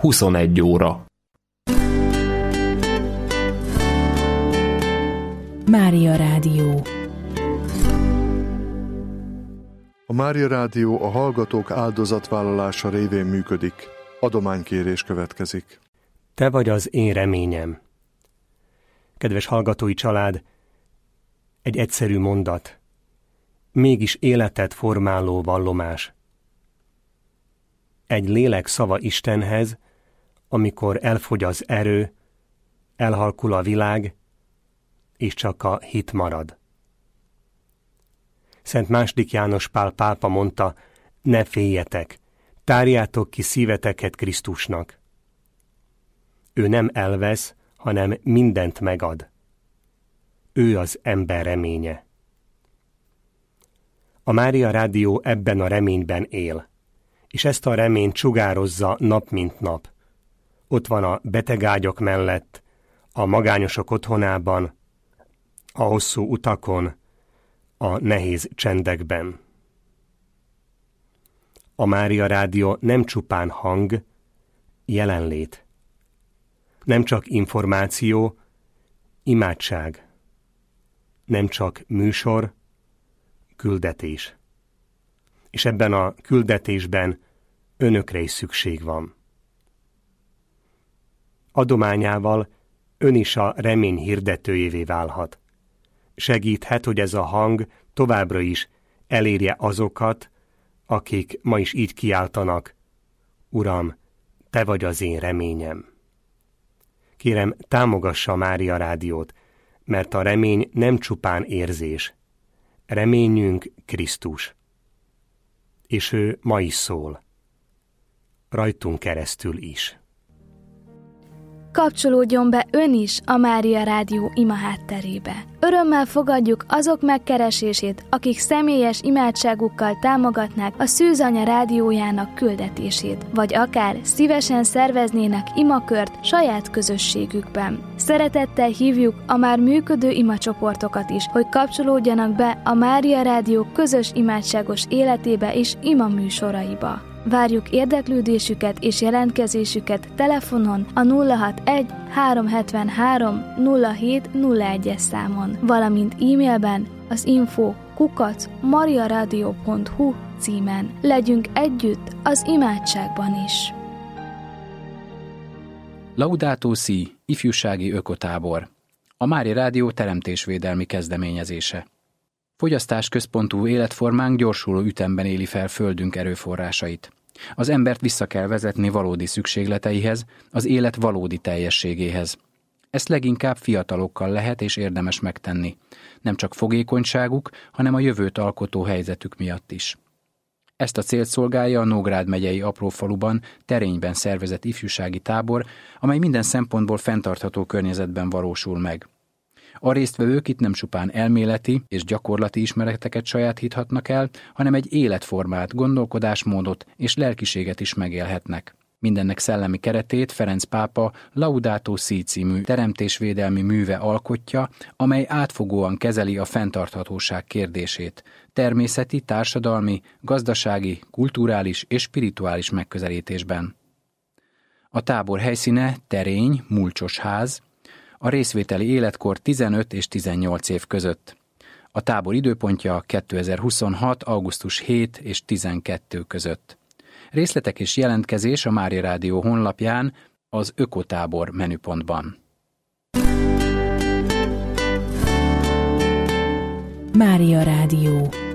21 óra. Mária Rádió. A Mária Rádió a hallgatók áldozatvállalása révén működik. Adománykérés következik. Te vagy az én reményem. Kedves hallgatói család, egy egyszerű mondat, mégis életet formáló vallomás. Egy lélek szava Istenhez, amikor elfogy az erő, elhalkul a világ, és csak a hit marad. Szent II. János Pál pápa mondta, ne féljetek, tárjátok ki szíveteket Krisztusnak. Ő nem elvesz, hanem mindent megad. Ő az ember reménye. A Mária Rádió ebben a reményben él, és ezt a reményt sugározza nap mint nap. Ott van a betegágyak mellett, a magányosok otthonában, a hosszú utakon, a nehéz csendekben. A Mária Rádió nem csupán hang, jelenlét. Nem csak információ, imádság. Nem csak műsor, küldetés. És ebben a küldetésben önökre is szükség van. Adományával ön is a remény hirdetőjévé válhat. Segíthet, hogy ez a hang továbbra is elérje azokat, akik ma is így kiáltanak, Uram, te vagy az én reményem. Kérem, támogassa a Mária Rádiót, mert a remény nem csupán érzés. Reményünk Krisztus. És ő ma is szól. Rajtunk keresztül is. Kapcsolódjon be ön is a Mária Rádió ima hátterébe. Örömmel fogadjuk azok megkeresését, akik személyes imádságukkal támogatnák a Szűzanya rádiójának küldetését, vagy akár szívesen szerveznének imakört saját közösségükben. Szeretettel hívjuk a már működő imacsoportokat is, hogy kapcsolódjanak be a Mária Rádió közös imádságos életébe és ima műsoraiba. Várjuk érdeklődésüket és jelentkezésüket telefonon a 061 373 0701-es számon, valamint e-mailben az info@mariaradio.hu címen. Legyünk együtt az imádságban is. Laudato Si, ifjúsági ökotábor. A Mária Rádió teremtésvédelmi kezdeményezése. Fogyasztásközpontú életformánk gyorsuló ütemben éli fel földünk erőforrásait. Az embert vissza kell vezetni valódi szükségleteihez, az élet valódi teljességéhez. Ezt leginkább fiatalokkal lehet és érdemes megtenni. Nem csak fogékonyságuk, hanem a jövőt alkotó helyzetük miatt is. Ezt a célt szolgálja a Nógrád megyei Aprófaluban, Terényben szervezett ifjúsági tábor, amely minden szempontból fenntartható környezetben valósul meg. A résztvevők itt nem csupán elméleti és gyakorlati ismereteket sajátíthatnak el, hanem egy életformát, gondolkodásmódot és lelkiséget is megélhetnek. Mindennek szellemi keretét Ferenc pápa Laudato Si című teremtésvédelmi műve alkotja, amely átfogóan kezeli a fenntarthatóság kérdését, természeti, társadalmi, gazdasági, kulturális és spirituális megközelítésben. A tábor helyszíne Terény, Mulcsos ház, a részvételi életkor 15 és 18 év között. A tábor időpontja 2026. augusztus 7 és 12 között. Részletek és jelentkezés a Mária Rádió honlapján, az Ökotábor menüpontban. Mária Rádió.